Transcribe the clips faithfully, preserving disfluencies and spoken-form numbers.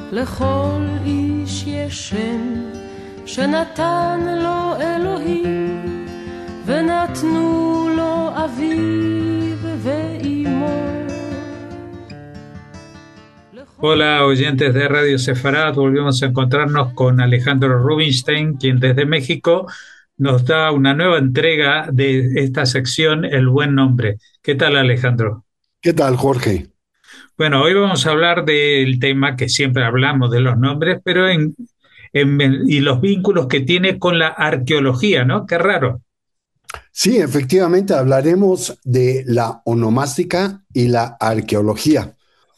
לכל איש יש שם שנתן לו אלוהים, ונתנו לו אביו ואימו. Hola oyentes de Radio Sefarad, volvemos a encontrarnos con Alejandro Rubinstein, quien desde México nos da una nueva entrega de esta sección, El Buen Nombre. ¿Qué tal, Alejandro? ¿Qué tal, Jorge? Bueno, hoy vamos a hablar del tema que siempre hablamos de los nombres, pero en, en y los vínculos que tiene con la arqueología, ¿no? Qué raro. Sí, efectivamente hablaremos de la onomástica y la arqueología.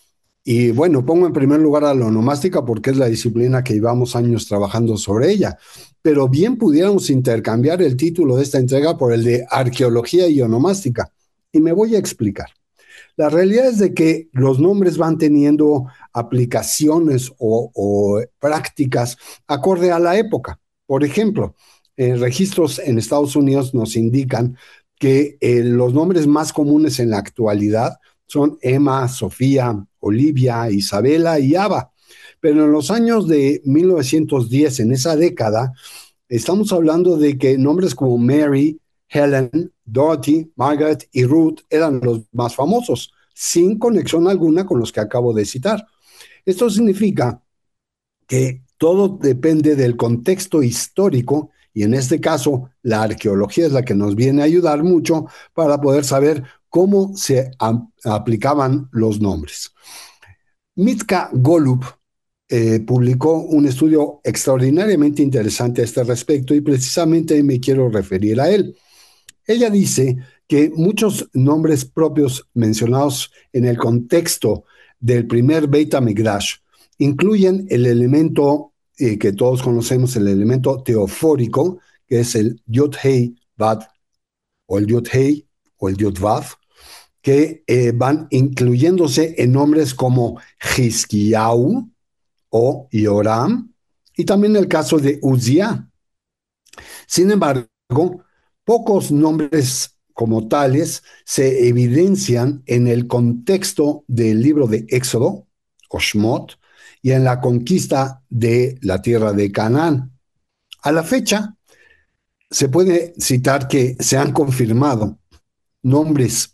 Y bueno, pongo en primer lugar a la onomástica porque es la disciplina que llevamos años trabajando sobre ella. Pero bien pudiéramos intercambiar el título de esta entrega por el de arqueología y onomástica. Y me voy a explicar. La realidad es de que los nombres van teniendo aplicaciones o, o prácticas acorde a la época. Por ejemplo, eh, registros en Estados Unidos nos indican que eh, los nombres más comunes en la actualidad son Emma, Sofía, Olivia, Isabela y Ava. Pero en los años de mil novecientos diez, en esa década, estamos hablando de que nombres como Mary, Helen, Dorothy, Margaret y Ruth eran los más famosos, sin conexión alguna con los que acabo de citar. Esto significa que todo depende del contexto histórico y en este caso la arqueología es la que nos viene a ayudar mucho para poder saber cómo se aplicaban los nombres. Mitka Golub eh, publicó un estudio extraordinariamente interesante a este respecto y precisamente me quiero referir a él. Ella dice que muchos nombres propios mencionados en el contexto del primer Beit HaMikdash incluyen el elemento eh, que todos conocemos, el elemento teofórico, que es el Yod-Hei Vav, o el Yod-Hei, o el Yod-Vav, que eh, van incluyéndose en nombres como Hizkiyahu o Yoram, y también el caso de Uzziah. Sin embargo, pocos nombres como tales se evidencian en el contexto del libro de Éxodo, o Shmot, y en la conquista de la tierra de Canaán. A la fecha, se puede citar que se han confirmado nombres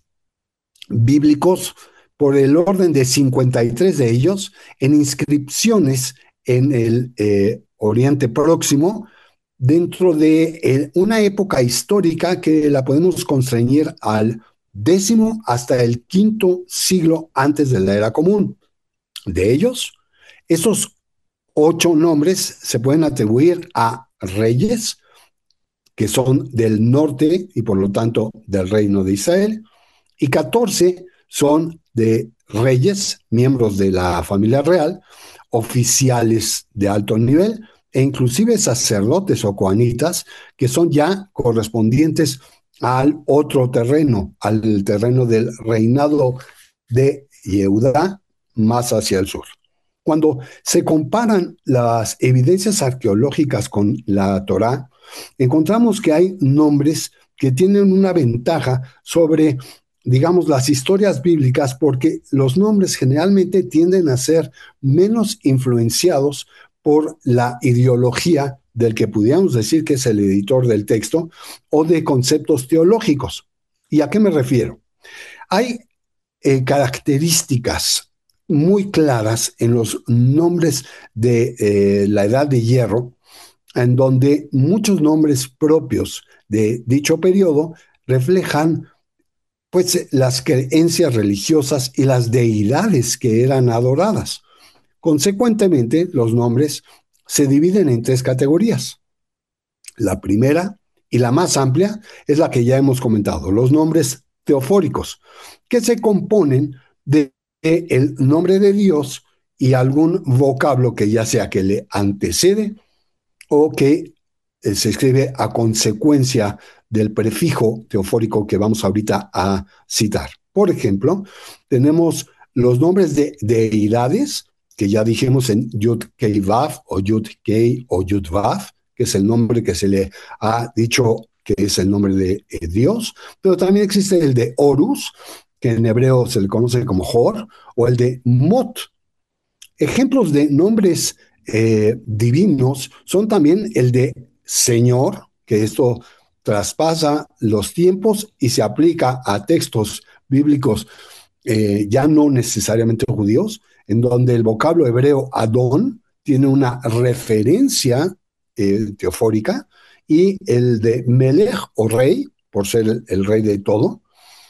bíblicos por el orden de cincuenta y tres de ellos en inscripciones en el eh, Oriente Próximo, dentro de eh, una época histórica que la podemos constreñir al décimo hasta el quinto siglo antes de la era común. De ellos, esos ocho nombres se pueden atribuir a reyes que son del norte y por lo tanto del reino de Israel, y catorce son de reyes, miembros de la familia real, oficiales de alto nivel, e inclusive sacerdotes o coanitas, que son ya correspondientes al otro terreno, al terreno del reinado de Yehudá, más hacia el sur. Cuando se comparan las evidencias arqueológicas con la Torá, encontramos que hay nombres que tienen una ventaja sobre, digamos, las historias bíblicas, porque los nombres generalmente tienden a ser menos influenciados por la ideología del que pudiéramos decir que es el editor del texto o de conceptos teológicos. ¿Y a qué me refiero? Hay eh, características muy claras en los nombres de eh, la Edad de Hierro, en donde muchos nombres propios de dicho periodo reflejan pues las creencias religiosas y las deidades que eran adoradas. Consecuentemente, los nombres se dividen en tres categorías. La primera y la más amplia es la que ya hemos comentado, los nombres teofóricos, que se componen de el nombre de Dios y algún vocablo que ya sea que le antecede o que eh, se escribe a consecuencia del prefijo teofórico que vamos ahorita a citar. Por ejemplo, tenemos los nombres de deidades, que ya dijimos en Yud-Kei-Vav o Yud-Kei o Yud-Vav, que es el nombre que se le ha dicho que es el nombre de eh, Dios, pero también existe el de Horus, que en hebreo se le conoce como Hor, o el de Mot. Ejemplos de nombres eh, divinos son también el de Señor, que esto traspasa los tiempos y se aplica a textos bíblicos eh, ya no necesariamente judíos, en donde el vocablo hebreo Adón tiene una referencia eh, teofórica, y el de Melech o rey, por ser el, el rey de todo,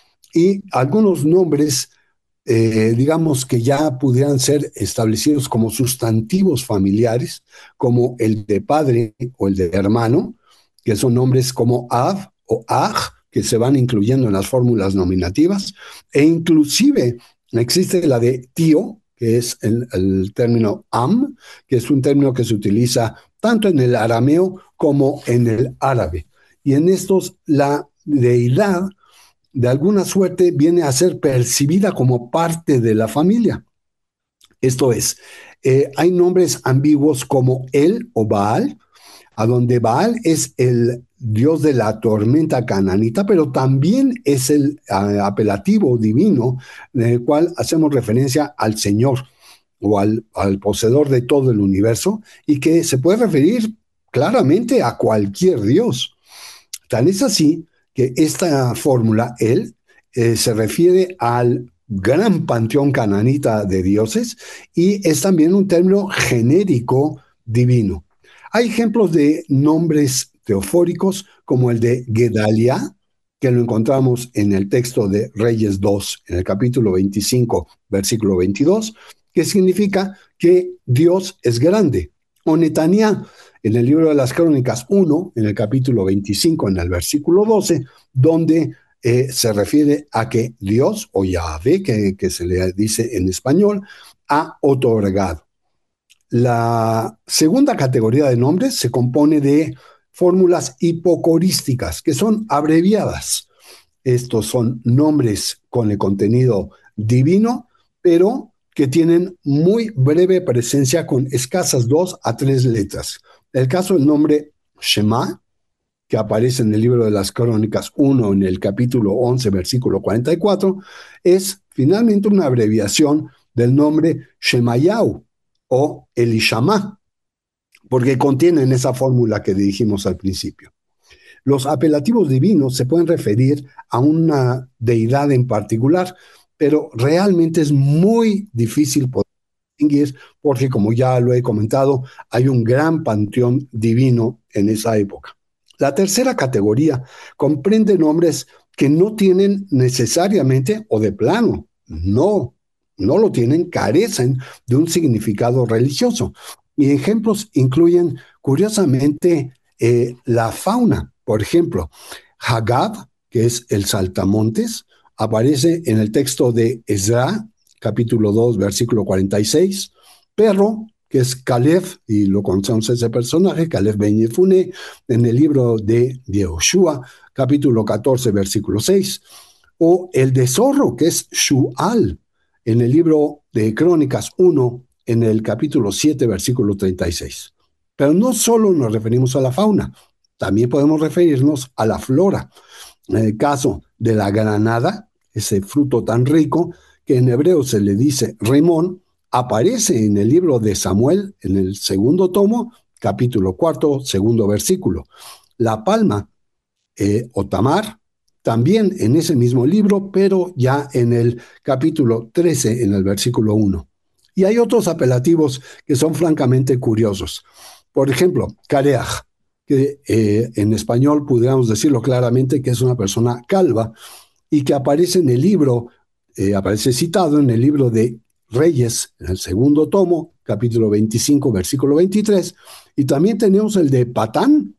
y algunos nombres, eh, digamos que ya pudieran ser establecidos como sustantivos familiares, como el de padre o el de hermano, que son nombres como Av o Aj, que se van incluyendo en las fórmulas nominativas, e inclusive existe la de tío, que es el, el término am, que es un término que se utiliza tanto en el arameo como en el árabe. Y en estos la deidad de alguna suerte viene a ser percibida como parte de la familia. Esto es, eh, hay nombres ambiguos como El o Baal, a donde Baal es el dios de la tormenta cananita, pero también es el uh, apelativo divino en el cual hacemos referencia al Señor o al, al poseedor de todo el universo, y que se puede referir claramente a cualquier dios. Tan es así que esta fórmula, él, eh, se refiere al gran panteón cananita de dioses, y es también un término genérico divino. Hay ejemplos de nombres teofóricos como el de Gedalia, que lo encontramos en el texto de Reyes dos, en el capítulo veinticinco, versículo veintidós, que significa que Dios es grande. O Netania, en el libro de las Crónicas uno, en el capítulo veinticinco, en el versículo doce, donde eh, se refiere a que Dios, o Yahvé, que, que se le dice en español, ha otorgado. La segunda categoría de nombres se compone de fórmulas hipocorísticas, que son abreviadas. Estos son nombres con el contenido divino, pero que tienen muy breve presencia con escasas dos a tres letras. El caso del nombre Shema, que aparece en el libro de las Crónicas uno, en el capítulo once, versículo cuarenta y cuatro, es finalmente una abreviación del nombre Shemayahu o Elishama, porque contienen esa fórmula que dijimos al principio. Los apelativos divinos se pueden referir a una deidad en particular, pero realmente es muy difícil poder distinguir, porque, como ya lo he comentado, hay un gran panteón divino en esa época. La tercera categoría comprende nombres que no tienen necesariamente, o de plano, no, no lo tienen, carecen de un significado religioso. Y ejemplos incluyen, curiosamente, eh, la fauna. Por ejemplo, Hagab, que es el saltamontes, aparece en el texto de Ezra, capítulo dos, versículo cuarenta y seis. Perro, que es Caleb, y lo conocemos ese personaje, Caleb ben Yefuné, en el libro de Yehoshua, capítulo catorce, versículo seis. O el de zorro, que es Shual, en el libro de Crónicas uno, en el capítulo siete, versículo treinta y seis. Pero no solo nos referimos a la fauna, también podemos referirnos a la flora. En el caso de la granada, ese fruto tan rico que en hebreo se le dice rimón, aparece en el libro de Samuel, en el segundo tomo, capítulo cuarto, segundo versículo. La palma eh, o tamar, también en ese mismo libro, pero ya en el capítulo trece, en el versículo uno. Y hay otros apelativos que son francamente curiosos. Por ejemplo, Kareaj, que eh, en español pudiéramos decirlo claramente que es una persona calva, y que aparece en el libro, eh, aparece citado en el libro de Reyes, en el segundo tomo, capítulo veinticinco, versículo veintitrés, y también tenemos el de Patán,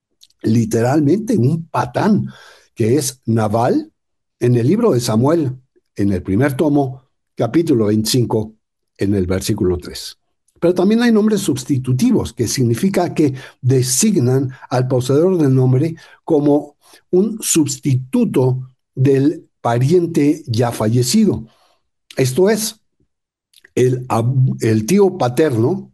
literalmente un patán, que es Nabal, en el libro de Samuel, en el primer tomo, capítulo veinticinco, en el versículo tres. Pero también hay nombres sustitutivos, que significa que designan al poseedor del nombre como un sustituto del pariente ya fallecido. Esto es, el, el tío paterno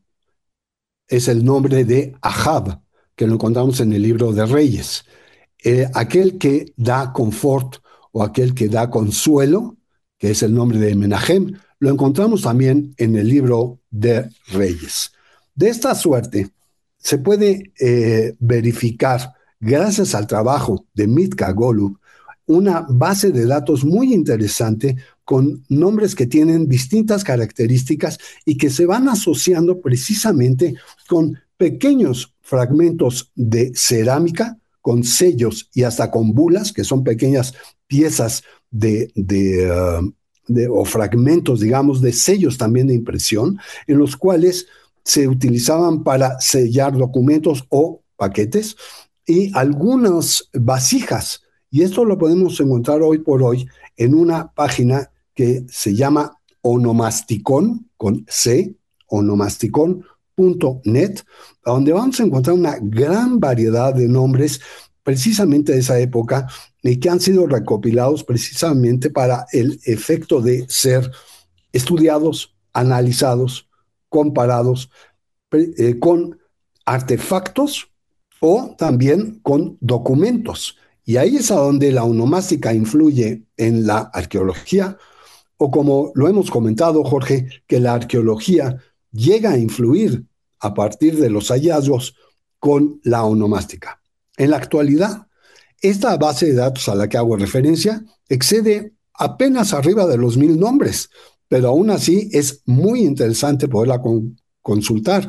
es el nombre de Ahab, que lo encontramos en el libro de Reyes. Eh, aquel que da confort o aquel que da consuelo, que es el nombre de Menahem, lo encontramos también en el libro de Reyes. De esta suerte, se puede eh, verificar, gracias al trabajo de Mitka Golub, una base de datos muy interesante con nombres que tienen distintas características y que se van asociando precisamente con pequeños fragmentos de cerámica, con sellos y hasta con bulas, que son pequeñas piezas de, de, uh, de, o fragmentos, digamos, de sellos también de impresión, en los cuales se utilizaban para sellar documentos o paquetes, y algunas vasijas. Y esto lo podemos encontrar hoy por hoy en una página que se llama Onomasticon, con C, onomasticon punto net, donde vamos a encontrar una gran variedad de nombres precisamente de esa época y que han sido recopilados precisamente para el efecto de ser estudiados, analizados, comparados eh, con artefactos o también con documentos. Y ahí es a donde la onomástica influye en la arqueología, o como lo hemos comentado, Jorge, que la arqueología llega a influir a partir de los hallazgos con la onomástica. En la actualidad, esta base de datos a la que hago referencia excede apenas arriba de los mil nombres, pero aún así es muy interesante poderla con, consultar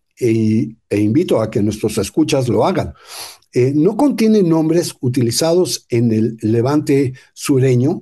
e, e invito a que nuestros escuchas lo hagan. Eh, no contiene nombres utilizados en el Levante sureño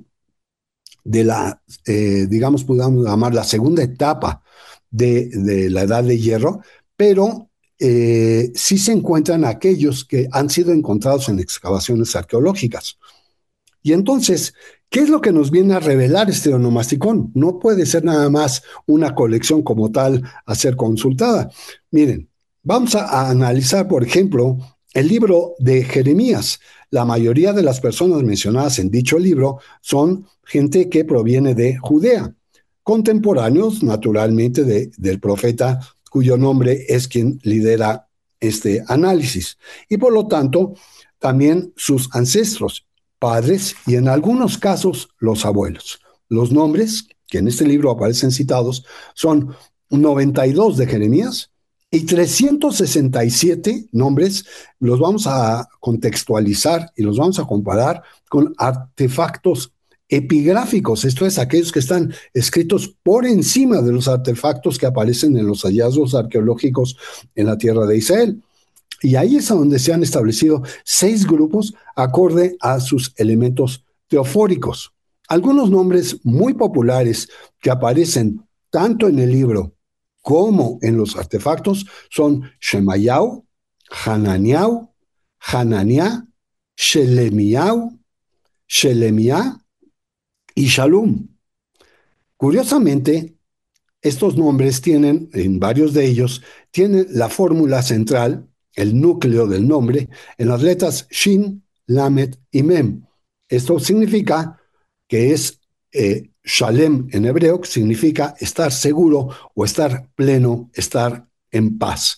de la, eh, digamos, podemos llamar la segunda etapa de, de la Edad de Hierro, pero eh, sí se encuentran aquellos que han sido encontrados en excavaciones arqueológicas. Y entonces, ¿qué es lo que nos viene a revelar este onomasticón? No puede ser nada más una colección como tal a ser consultada. Miren, vamos a, a analizar, por ejemplo, el libro de Jeremías. La mayoría de las personas mencionadas en dicho libro son gente que proviene de Judea, contemporáneos, naturalmente, de, del profeta cuyo nombre es quien lidera este análisis. Y por lo tanto, también sus ancestros, padres y en algunos casos los abuelos. Los nombres que en este libro aparecen citados son noventa y dos de Jeremías y trescientos sesenta y siete nombres. Los vamos a contextualizar y los vamos a comparar con artefactos epigráficos, esto es, aquellos que están escritos por encima de los artefactos que aparecen en los hallazgos arqueológicos en la tierra de Israel. Y ahí es donde se han establecido seis grupos acorde a sus elementos teofóricos. Algunos nombres muy populares que aparecen tanto en el libro como en los artefactos son Shemayahu, Hananiah, Hananiah, Shelemiyahu, Shelemiah y Shalum. Curiosamente, estos nombres tienen, en varios de ellos, tienen la fórmula central, el núcleo del nombre, en las letras Shin, Lamed y Mem. Esto significa que es eh, Shalem en hebreo, que significa estar seguro o estar pleno, estar en paz.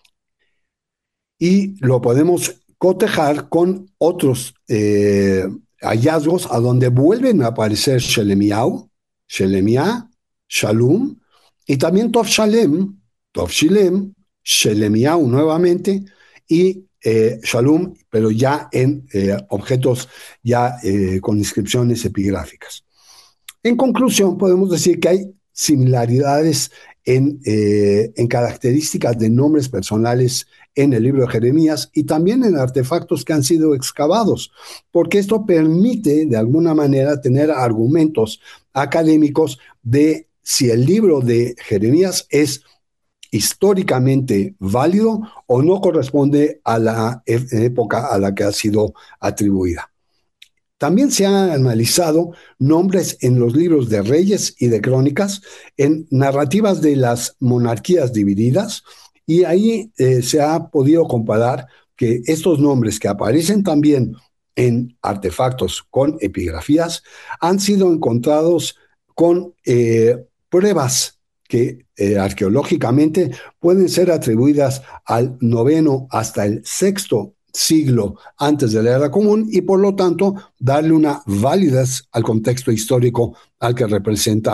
Y lo podemos cotejar con otros eh, hallazgos a donde vuelven a aparecer Shelemiyahu, Shelemiah, Shalum, y también Tov Shalem, Tov Shilem, Shelemiyahu nuevamente, y eh, Shalum, pero ya en eh, objetos ya eh, con inscripciones epigráficas. En conclusión, podemos decir que hay similaridades en, eh, en características de nombres personales en el libro de Jeremías y también en artefactos que han sido excavados, porque esto permite de alguna manera tener argumentos académicos de si el libro de Jeremías es históricamente válido o no corresponde a la época a la que ha sido atribuida. También se han analizado nombres en los libros de Reyes y de Crónicas, en narrativas de las monarquías divididas, y ahí eh, se ha podido comparar que estos nombres que aparecen también en artefactos con epigrafías han sido encontrados con eh, pruebas que eh, arqueológicamente pueden ser atribuidas al noveno hasta el sexto siglo antes de la era común y por lo tanto darle una validez al contexto histórico al que representa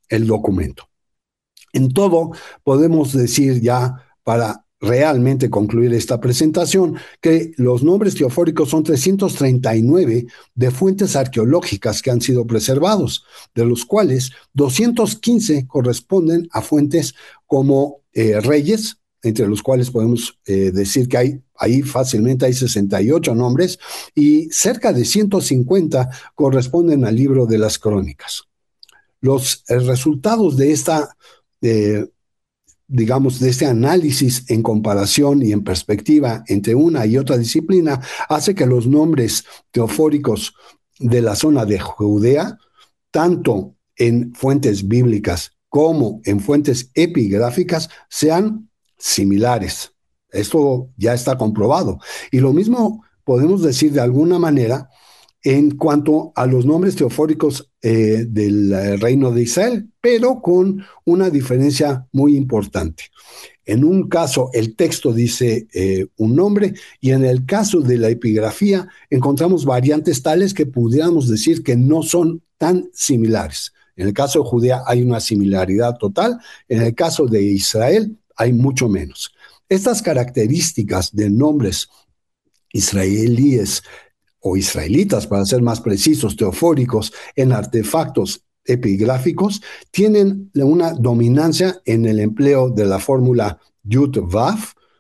el documento. En todo, podemos decir ya, para realmente concluir esta presentación, que los nombres teofóricos son trescientos treinta y nueve de fuentes arqueológicas que han sido preservados, de los cuales doscientos quince corresponden a fuentes como eh, reyes, entre los cuales podemos eh, decir que hay ahí fácilmente hay sesenta y ocho nombres, y cerca de ciento cincuenta corresponden al libro de las crónicas. Los eh, resultados de esta eh, digamos, de este análisis en comparación y en perspectiva entre una y otra disciplina, hace que los nombres teofóricos de la zona de Judea, tanto en fuentes bíblicas como en fuentes epigráficas, sean similares. Esto ya está comprobado. Y lo mismo podemos decir de alguna manera en cuanto a los nombres teofóricos eh, del reino de Israel, pero con una diferencia muy importante. En un caso, el texto dice eh, un nombre, y en el caso de la epigrafía encontramos variantes tales que pudiéramos decir que no son tan similares. En el caso de Judea hay una similaridad total, en el caso de Israel hay mucho menos. Estas características de nombres israelíes o israelitas, para ser más precisos, teofóricos, en artefactos epigráficos, tienen una dominancia en el empleo de la fórmula Yud-Vav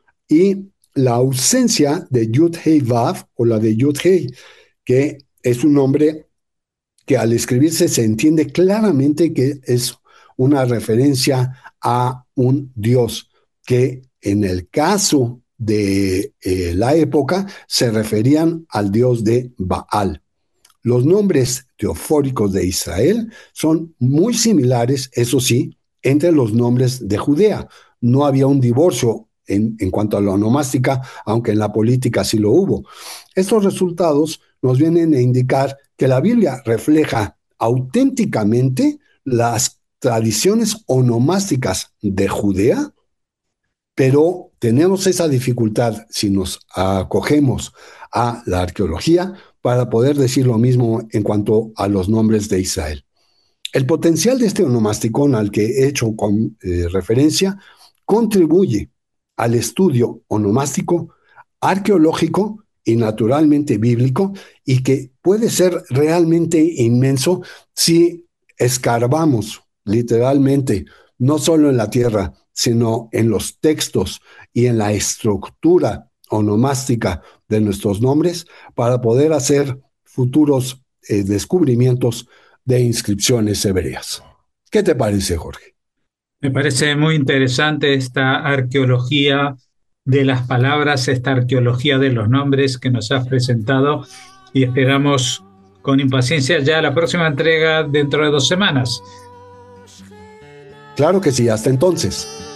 y la ausencia de Yud-Hei-Vav o la de Yud-Hei, que es un nombre que al escribirse se entiende claramente que es una referencia a un dios, que en el caso de eh, la época se referían al dios de Baal. Los nombres teofóricos de Israel son muy similares, eso sí, entre los nombres de Judea. No había un divorcio en, en cuanto a la onomástica, aunque en la política sí lo hubo. Estos resultados nos vienen a indicar que la Biblia refleja auténticamente las tradiciones onomásticas de Judea, pero tenemos esa dificultad si nos acogemos a la arqueología para poder decir lo mismo en cuanto a los nombres de Israel. El potencial de este onomasticón al que he hecho con, eh, referencia contribuye al estudio onomástico, arqueológico y naturalmente bíblico, y que puede ser realmente inmenso si escarbamos literalmente, no solo en la tierra, sino en los textos y en la estructura onomástica de nuestros nombres, para poder hacer futuros eh, descubrimientos de inscripciones hebreas. ¿Qué te parece, Jorge? Me parece muy interesante esta arqueología de las palabras, esta arqueología de los nombres que nos has presentado, y esperamos con impaciencia ya la próxima entrega dentro de dos semanas. Claro que sí, hasta entonces.